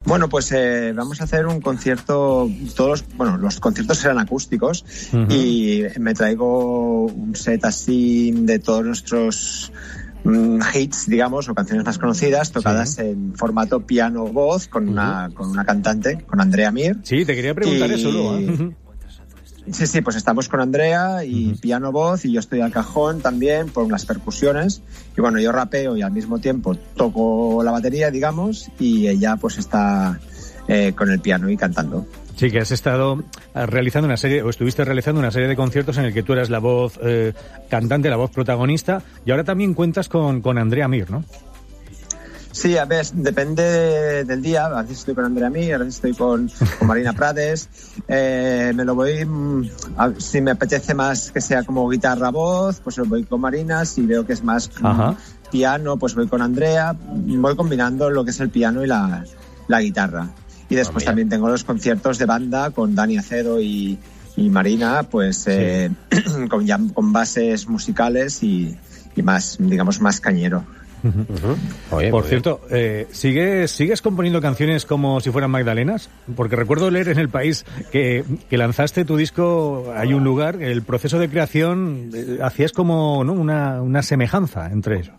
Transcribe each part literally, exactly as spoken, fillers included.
Bueno, pues eh, vamos a hacer un concierto, todos, bueno, los conciertos serán acústicos uh-huh. y me traigo un set así de todos nuestros mm, hits, digamos, o canciones más conocidas, tocadas sí. en formato piano-voz con uh-huh. una con una cantante, con Andrea Mir. Sí, te quería preguntar y... eso luego. ¿eh? Sí, sí, pues estamos con Andrea y uh-huh. piano-voz y yo estoy al cajón también por las percusiones y bueno, yo rapeo y al mismo tiempo toco la batería, digamos, y ella pues está eh, con el piano y cantando. Sí, que has estado realizando una serie, o estuviste realizando una serie de conciertos en el que tú eras la voz eh, cantante, la voz protagonista, y ahora también cuentas con, con Andrea Mir, ¿no? Sí, a ver, depende del día. A veces estoy con Andrea Mir, a veces estoy con, con Marina Prades. Eh, me lo voy, a, si me apetece más que sea como guitarra-voz, pues voy con Marina. Si veo que es más um, piano, pues voy con Andrea. Voy combinando lo que es el piano y la, la guitarra. Y después oh, también tengo los conciertos de banda con Dani Acedo y, y Marina, pues eh, sí. con, ya, con bases musicales y, y más, digamos, más cañero. Uh-huh. Oye, por cierto, eh, ¿sigues, ¿sigues componiendo canciones como si fueran magdalenas? Porque recuerdo leer en El País que, que lanzaste tu disco Hay un lugar, el proceso de creación, eh, hacías como, ¿no?, una, una semejanza entre ellos.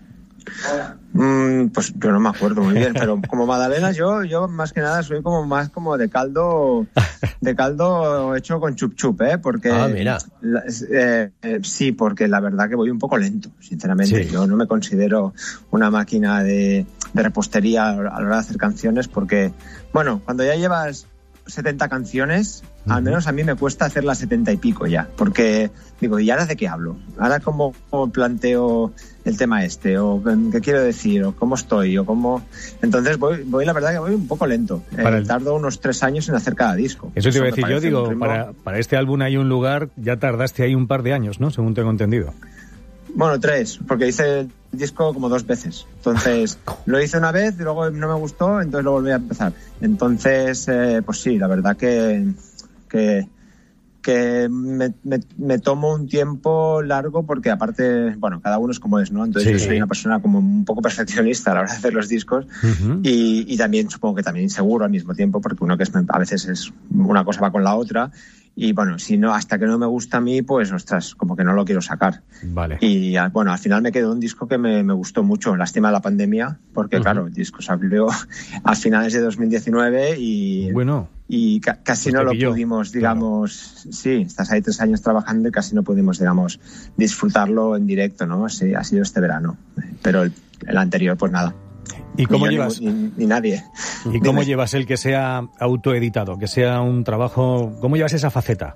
Mm, pues yo no me acuerdo muy bien, pero como magdalenas yo, yo más que nada soy como más como de caldo, de caldo hecho con chup chup, ¿eh? Porque ah, mira. La, eh, eh, sí, porque la verdad que voy un poco lento, sinceramente. Sí. Yo no me considero una máquina de, de repostería a la hora de hacer canciones, porque, bueno, cuando ya llevas setenta canciones, uh-huh. al menos a mí me cuesta hacer las setenta y pico ya, porque digo, ¿y ahora de qué hablo? ¿Ahora cómo, cómo planteo el tema este? ¿O qué quiero decir? ¿O cómo estoy? ¿O cómo...? Entonces voy, voy la verdad que voy un poco lento. Eh, el... Tardo unos tres años en hacer cada disco. Eso te iba a decir yo, digo, ritmo... para, para este álbum Hay un lugar, ya tardaste ahí un par de años, ¿no? Según tengo entendido. Bueno, tres, porque hice el disco como dos veces. Entonces, lo hice una vez y luego no me gustó, entonces lo volví a empezar. Entonces, eh, pues sí, la verdad que, que, que me, me, me tomo un tiempo largo porque aparte, bueno, cada uno es como es, ¿no? Entonces sí. Yo soy una persona como un poco perfeccionista a la hora de hacer los discos uh-huh. y, y también supongo que también inseguro al mismo tiempo porque uno que es, a veces es una cosa va con la otra. Y bueno, si no, hasta que no me gusta a mí, pues ostras, como que no lo quiero sacar. Vale. Y bueno, al final me quedó un disco que me, me gustó mucho, lástima de la pandemia, porque uh-huh. claro, el disco salió a finales de dos mil diecinueve y, bueno, y ca- casi pues no lo pilló. pudimos, digamos, claro. Sí, estás ahí tres años trabajando y casi no pudimos, digamos, disfrutarlo en directo, ¿no? Sí, ha sido este verano, pero el, el anterior, pues nada. ¿Y cómo ni llevas? Ni, ni, ni nadie. ¿Y cómo Dime. llevas el que sea autoeditado, que sea un trabajo? ¿Cómo llevas esa faceta?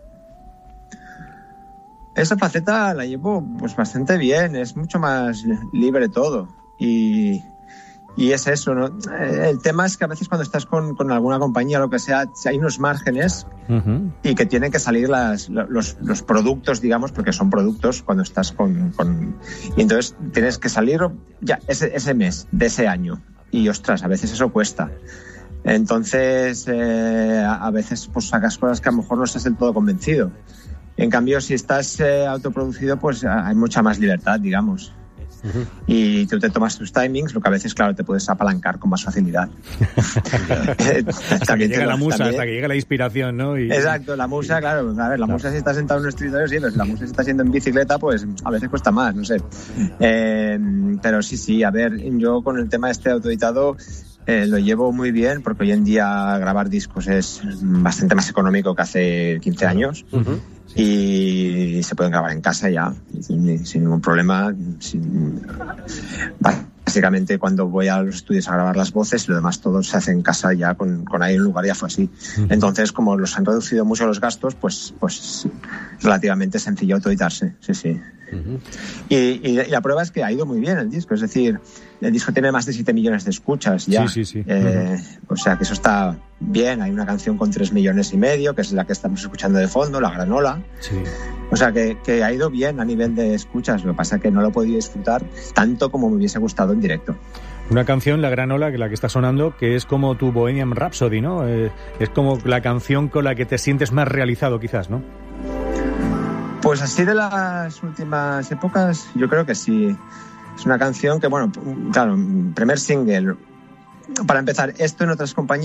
Esa faceta la llevo pues bastante bien, es mucho más libre todo y, y es eso, ¿no? El tema es que a veces cuando estás con, con alguna compañía o lo que sea, hay unos márgenes uh-huh. y que tienen que salir las, los, los productos, digamos, porque son productos cuando estás con, con... Y entonces tienes que salir ya ese, ese mes de ese año y ostras, a veces eso cuesta. Entonces eh, a veces pues sacas cosas que a lo mejor no estás del todo convencido. En cambio, si estás eh, autoproducido, pues hay mucha más libertad, digamos. Uh-huh. Y tú te tomas tus timings, lo que a veces, claro, te puedes apalancar con más facilidad. hasta que llega la musa, también... hasta que llega la inspiración, ¿no? Y... Exacto, la musa, claro, a ver, la musa si está sentado en un escritorio, sí, pero si la musa si está siendo en bicicleta, pues a veces cuesta más, no sé. Eh, pero sí, sí, a ver, yo con el tema este autoeditado eh, lo llevo muy bien, porque hoy en día grabar discos es bastante más económico que hace quince años. Uh-huh. Y se pueden grabar en casa ya, sin, sin ningún problema. Sin... Básicamente cuando voy a los estudios a grabar las voces, lo demás todo se hace en casa ya, con, con ahí en lugar ya fue así. Uh-huh. Entonces, como los han reducido mucho los gastos, pues, pues relativamente sencillo autoeditarse, sí, sí. Uh-huh. Y, y, y la prueba es que ha ido muy bien el disco, es decir, el disco tiene más de siete millones de escuchas ya. Sí, sí, sí. Eh, uh-huh. O sea que eso está bien, hay una canción con tres millones y medio, que es la que estamos escuchando de fondo, La Granola. Sí. O sea que, que ha ido bien a nivel de escuchas, lo que pasa es que no lo he podido disfrutar tanto como me hubiese gustado en directo. Una canción, La Granola, que la que está sonando, que es como tu Bohemian Rhapsody, ¿no? Eh, es como la canción con la que te sientes más realizado, quizás, ¿no? Pues así de las últimas épocas, yo creo que sí. Es una canción que, bueno, claro, primer single. Para empezar, esto en otras compañías